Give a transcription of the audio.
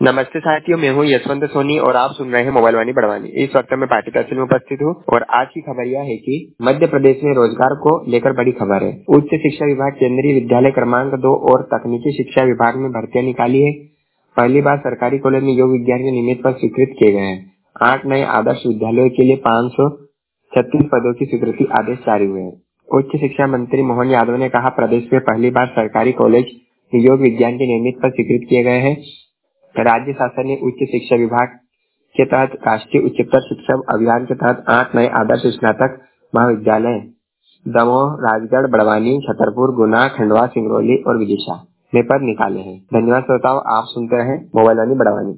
नमस्ते साथियों, मैं हूं यशवंत सोनी और आप सुन रहे हैं मोबाइल वाणी बड़वानी। इस वक्त मैं पार्टी तहसील में उपस्थित हूं और आज की खबर यह है कि मध्य प्रदेश में रोजगार को लेकर बड़ी खबर है। उच्च शिक्षा विभाग केंद्रीय विद्यालय क्रमांक 2 और तकनीकी शिक्षा विभाग में भर्तियां निकाली है। पहली बार सरकारी कॉलेज में योग विज्ञान के नियमित पद स्वीकृत किए गए हैं। 8 नए आदर्श विद्यालयों के लिए 536 पदों की स्वीकृति आदेश जारी हुए हैं। उच्च शिक्षा मंत्री मोहन यादव ने कहा, प्रदेश में पहली बार सरकारी कॉलेज में योग विज्ञान के नियमित पद स्वीकृत किए गए हैं। राज्य शासन ने उच्च शिक्षा विभाग के तहत राष्ट्रीय उच्चतर शिक्षा अभियान के तहत 8 नए आदर्श स्नातक महाविद्यालय दमोह, राजगढ़, बड़वानी, छतरपुर, गुना, खंडवा, सिंगरौली और विदिशा में पद निकाले हैं। धन्यवाद श्रोताओं, आप सुनते रहे मोबाइल वाणी बड़वानी।